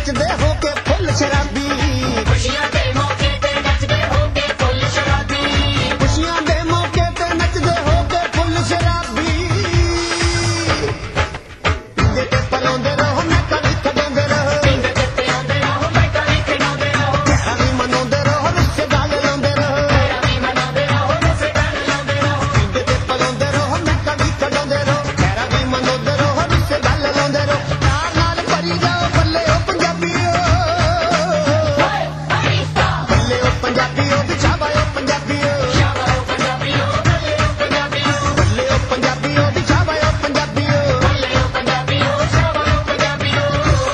नचदे हो के फुल शराबी खुशियां दे मौके ते नचदे हो के फुल शराबी खुशियां दे मौके ते नचदे हो के फुल शराबी पींदे ते पलांदे रहो मैं कली खड़ांदे रहो पींदे ते पलांदे रहो मैं कली खड़ांदे रहो तेरा भी मनांदे रहो रिश्ते गल लांदे रहो तेरा भी मनांदे रहो रिश्ते गल लांदे रहो पींदे ते पलांदे रहो मैं कली खड़ांदे रहो तेरा भी मनांदे रहो रिश्ते गल लांदे रहो प्यार नाल भरी जाओ बल्ले ओ पंजाबीओ बल्ले ओ पंजाबीओ बिछावा ओ पंजाबीओ बल्ले ओ पंजाबीओ बल्ले ओ पंजाबीओ बिछावा ओ पंजाबीओ बल्ले ओ पंजाबीओ बिछावा ओ पंजाबीओ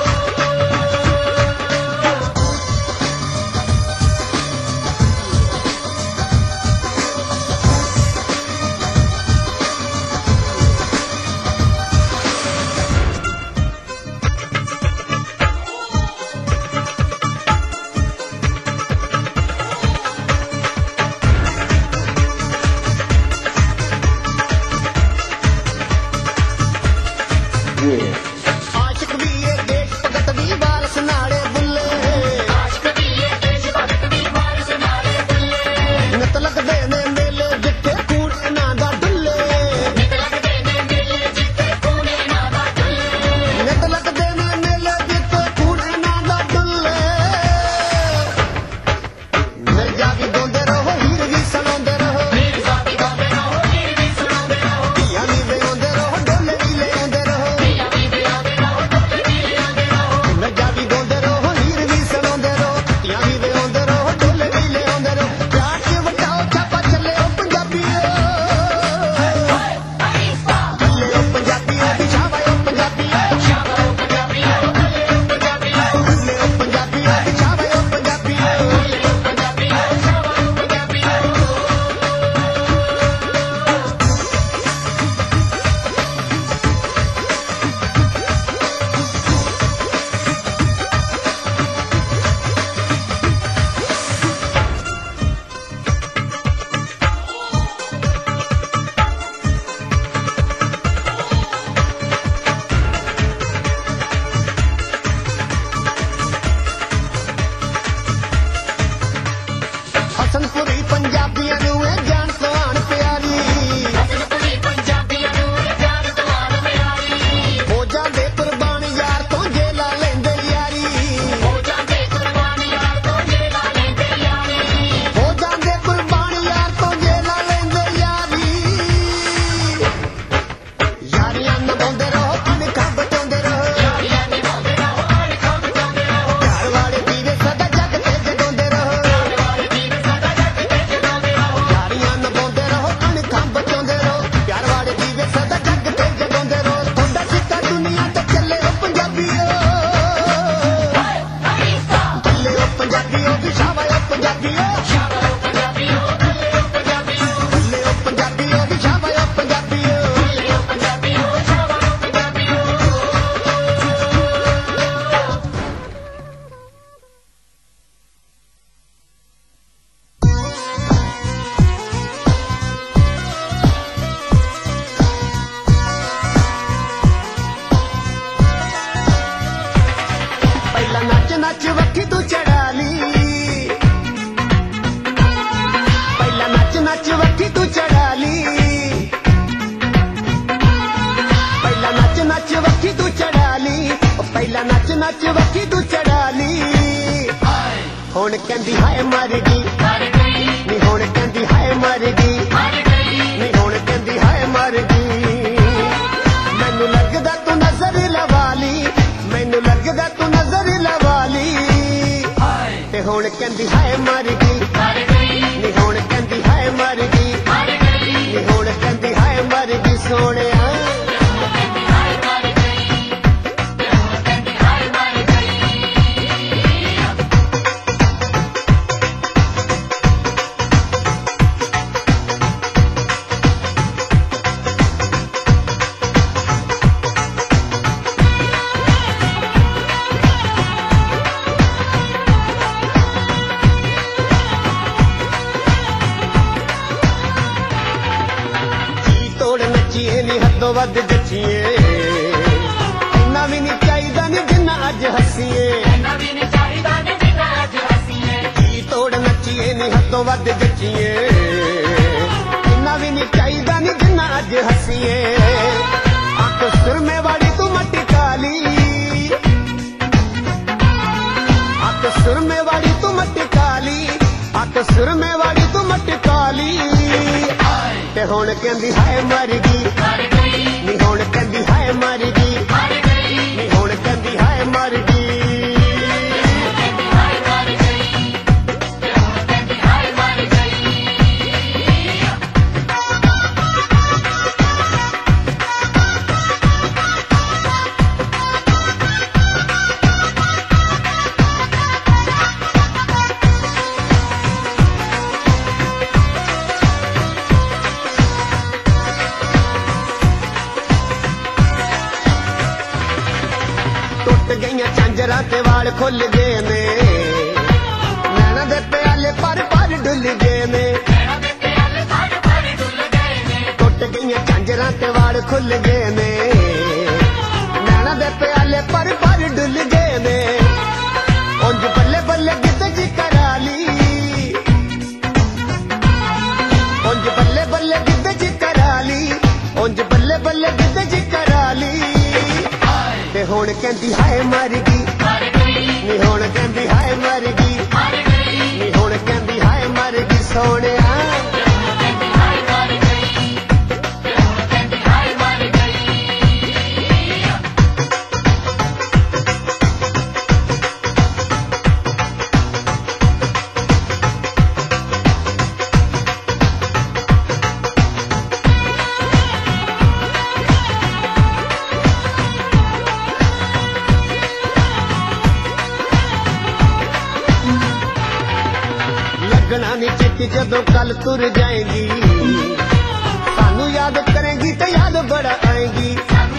आशिक भी ये देश भगत भी वारस नाले बुल्ले आशिक भी ये देश भगत भी वारस नाले बुल्ले नत लगदे ने मेले जिथे खून इन्हां दा डुल्ले नत लगदे ने मेले जिथे खून इन्हां दा डुल्ले नत लगदे ने मेले जिथे खून इन्हां दा डुल्ले मिर्जा भी गांदे रहो हीर भी सुणांदे रहो मिर्जा भी गांदे रहो हीर भी सुणांदे रहो धीआं भी वजांदे रहो डोले भी ले आंदे रहो धीआं भी वजांदे रहो डोले भी ले आंदे रहो मिर्जा भी गांदे रहो हीर भी सुणांदे रहो धीआं भी वजांदे रहो डोले भी ले आंदे रहो प्यार च वटाओ छापा चले ओ पंजाबीओ बल्ले ओ पंजाबीओ बिछावा ओ पंजाबीओ बिछावा ओ पंजाबीओ बल्ले ओ पंजाबीओ बल्ले ओ पंजाबीओ बिछावा ओ पंजाबीओ बल्ले ओ पंजाबीओ बिछावा ओ पंजाबीओ हसनपुरी पंजाबियां नूं ए जान सवान प्यारी हसनपुरी पंजाबियां नूं ए जान सवान प्यारी हो जांदे कुर्बान यार तो जेला लैंदे यारी हो जांदे कुर्बान यार तो जेला लैंदे यारी हो जांदे कुर्बान यार तो जेला लैंदे यारी यारियां निभांदे रहो अणखां बचांदे रहो यारियां निभांदे रहो अणखां बचांदे रहो प्यार वाले दीवे सदा जग ते जगांदे रहो प्यार वाले दीवे सदा जग ते जगांदे रहो यारियां निभांदे रहो अणखां बचांदे रहो प्यार वाले दीवे सदा जग ते जगांदे रहो तुहाडा सिक्का दुनिया ते चले ओ पंजाबीओ बल्ले ओ पंजाबीओ बिछावा ओ पंजाबीओ बिछावा ओ पंजाबीओ बल्ले ओ पंजाबीओ बल्ले ओ पंजाबीओ बिछावा ओ पंजाबीओ बल्ले ओ पंजाबीओ बिछावा ओ पंजाबीओ ਪਹਿਲਾਂ ਨੱਚ ਨੱਚ ਵੱਖੀ ਤੂੰ ਚੜਾ ਲਈ ਪਹਿਲਾਂ ਨੱਚ ਨੱਚ ਵੱਖੀ ਤੂੰ ਚੜਾ ਲਈ ਪਹਿਲਾਂ ਨੱਚ ਨੱਚ ਵੱਖੀ ਤੂੰ ਚੜਾ ਲਈ ਉਹ ਪਹਿਲਾਂ ਨੱਚ ਨੱਚ ਵੱਖੀ ਤੂੰ ਚੜਾ ਲਈ ਹੁਣ ਕਹਿੰਦੀ ਹਾਏ ਮਰ ਗਈ ਨੀ ਹੁਣ ਕਹਿੰਦੀ ਹਾਏ ਮਰ ਗਈ ਨੀ ਹੁਣ ਕਹਿੰਦੀ ਹਾਏ ਮਰ ਗਈ ਮੈਨੂੰ ਲੱਗਦਾ ਤੂੰ ਨਜ਼ਰ ਲਵਾ ਲਈ ਮੈਨੂੰ ਲੱਗਦਾ ਤੂੰ ਨਜ਼ਰ ਲਵਾ ਲਈ ਤੇ ਹੁਣ ਕਹਿੰਦੀ ਹਾਏ ਮਰ ਗਈ ਨੀ ਹੁਣ ਕਹਿੰਦੀ ਹਾਏ ਮਰ ਗਈ ਨੀ ਹੁਣ ਕਹਿੰਦੀ ਹਾਏ ਮਰ ਗਈ ਸੋਹਣਿਆ ਨੱਚੀਏ ਨੀ ਹੱਦੋਂ ਵੱਧ ਜੱਚੀਏ ਇੰਨਾ ਵੀ ਨਹੀਂ ਚਾਹੀਦਾ ਨੀ ਜਿੰਨਾ ਅੱਜ ਹੱਸੀਏ ਤੋਂ ਵੱਧ ਜੱਚੀਏ ਇੰਨਾ ਵੀ ਨਹੀਂ ਚਾਹੀਦਾ ਨੀ ਜਿੰਨਾ ਅੱਜ ਹੱਸੀਏ ਅੱਖ ਸੁਰਮੇ ਵਾਲੀ ਤੂੰ ਮੱਟੀ ਕਾਲੀ ਅੱਖ ਸੁਰਮੇ ਵਾਲੀ ਤੂੰ ਮੱਟੀ ਕਾਲੀ ਅੱਖ ਸੁਰਮੇ ਵਾਲੀ ਤੂੰ ਮੱਟੀ ਕਾਲੀ ਤੇ ਹੁਣ ਕਹਿੰਦੀ ਹਾਏ ਮਰ ਗਈ ਨੀ ਹੁਣ ਕਹਿੰਦੀ ਹਾਏ ਮਰ ਗਈ ਨੀ ਹੁਣ ਕਹਿੰਦੀ ਹਾਏ ਮਰ ਗਈ ਟੁੱਟ ਗਈਆਂ ਝਾਂਜਰਾਂ ਤੇ ਵਾਲ ਖੁੱਲ ਗਏ ਨੇ ਨੈਣਾਂ ਦੇ ਪਿਆਲੇ ਪਰ ਡੁੱਲ ਗਏ ਨੇ ਟੁੱਟ ਗਈਆਂ ਝਾਂਜਰਾਂ ਤੇ ਵਾਲ ਖੁੱਲ ਗਏ ਨੇ ਨੈਣਾਂ ਦੇ ਪਿਆਲੇ ਪਰ ਡੁੱਲ ਗਏ ਨੇ ਉਂਝ ਬੱਲੇ ਬੱਲੇ ਗਿੱਧੇ ਜੀ ਕਰਾ ਲਈ ਉਂਝ ਬੱਲੇ ਬੱਲੇ ਗਿੱਧੇ ਜੀ ਕਰਾ ਲਈ ਉਂਝ ਬੱਲੇ ਬੱਲੇ ਗਿੱਧੇ ਜੀ ਕਰਾ ਲਈ ਤੇ ਹੁਣ ਕਹਿੰਦੀ ਹਾਏ ਮਰ ਗਈ ਨੀ ਹੁਣ ਕਹਿੰਦੀ ਹਾਏ ਮਰ ਗਈ ਨੀ ਹੁਣ ਕਹਿੰਦੀ ਹਾਏ ਮਰ ਗਈ ਸੋਹਣਿਆ ਲੱਗਣਾ ਨੀ ਚਿੱਤ ਜਦੋਂ ਕੱਲ ਤੁਰ ਜਾਏਗੀ ਸਾਨੂੰ ਯਾਦ ਕਰੇਗੀ ਤੇ ਯਾਦ ਬੜਾ ਆਏਗੀ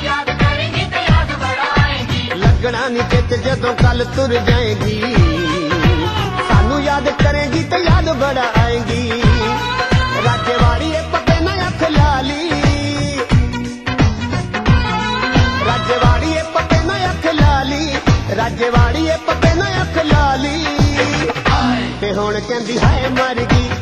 ਲੱਗਣਾ ਨੀ ਚਿੱਤ ਜਦੋਂ ਕੱਲ ਤੁਰ ਜਾਏਗੀ ਸਾਨੂੰ ਯਾਦ ਕਰੇਗੀ ਤੇ ਯਾਦ ਬੜਾ ਆਏਗੀ ਰਾਜੇ ਵਾਲੀਏ ਪੱਕੇ ਨਾ ਅੱਖ ਲਾ ਲਈ ਰਾਜੇ ਵਾਲੀਏ ਪੱਕੇ ਨਾ ਅੱਖ ਲਾ ਲਈ ਰਾਜੇ ਵਾਲੀਏ ਪੱਕੇ ਨਾ ਅੱਖ ਲਾ ਲਈ ਤੇ ਹੁਣ ਕਹਿੰਦੀ ਹਾਏ ਮਰ ਗਈ